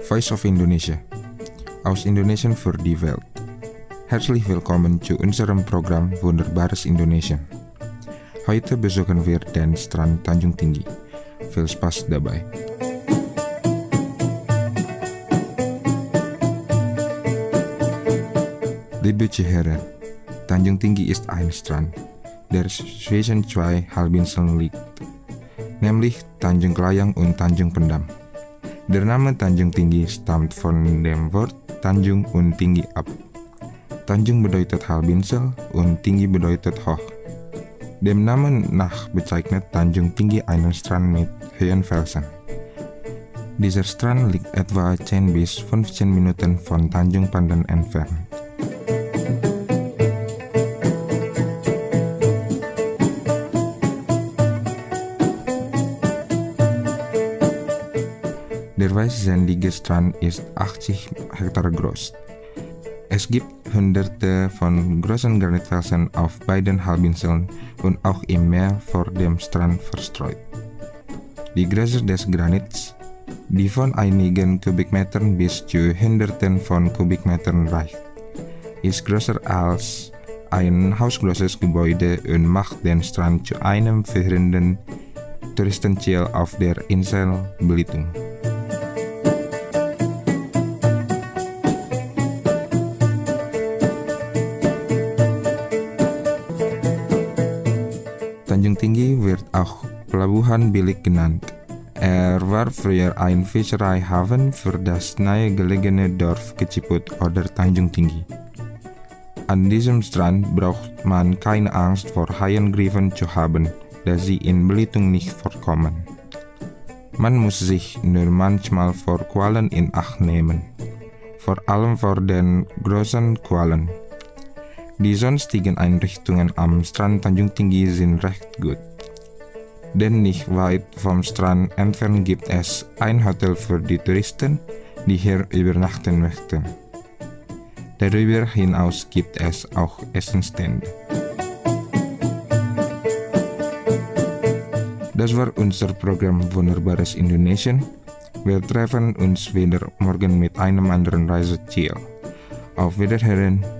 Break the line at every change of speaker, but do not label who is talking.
Voice of Indonesia, aus Indonesian für die Welt. Herzlich willkommen zu unserem Programm Wunderbares Indonesien. Heute besuchen wir den Strand Tanjung Tinggi. Viel Spaß dabei. Liebe Zuhörer, Tanjung Tinggi ist ein Strand, der zwischen zwei Halbinseln liegt, nämlich Tanjung Klayang und Tanjung Pendam. Der Name Tanjung Tinggi stammt von dem Wort Tanjung und Tinggi ab. Tanjung bedeutet Halbinsel und Tinggi bedeutet hoch. Dem Namen nach bezeichnet Tanjung Tinggi einen Strand mit hohen Felsen. Dieser Strand liegt etwa 10 bis 15 Minuten von Tanjung Pandan entfernt. Der weißsandige Strand ist 80 Hektar groß. Es gibt hunderte von großen Granitfelsen auf beiden Halbinseln und auch im Meer vor dem Strand verstreut. Die Größe des Granits, die von einigen Kubikmetern bis zu Hunderten von Kubikmetern reicht, ist größer als ein hausgroßes Gebäude und macht den Strand zu einem führenden Touristenziel auf der Insel Belitung. Tanjung Tinggi wird auch Pelabuhan Bilik genannt. Er war früher ein Fischereihafen für das nahe gelegene Dorf Keciput oder Tanjung Tinggi. An diesem Strand braucht man keine Angst vor Haiangriffen zu haben, da sie in Belitung nicht vorkommen. Man muss sich nur manchmal vor Quallen in Acht nehmen, vor allem vor den großen Quallen. Die sonstigen Einrichtungen am Strand Tanjung Tinggi sind recht gut, denn nicht weit vom Strand entfernt gibt es ein Hotel für die Touristen, die hier übernachten möchten. Darüber hinaus gibt es auch Essenstände. Das war unser Programm Wunderbares Indonesien. Wir treffen uns wieder morgen mit einem anderen Reiseziel. Auf Wiederhören!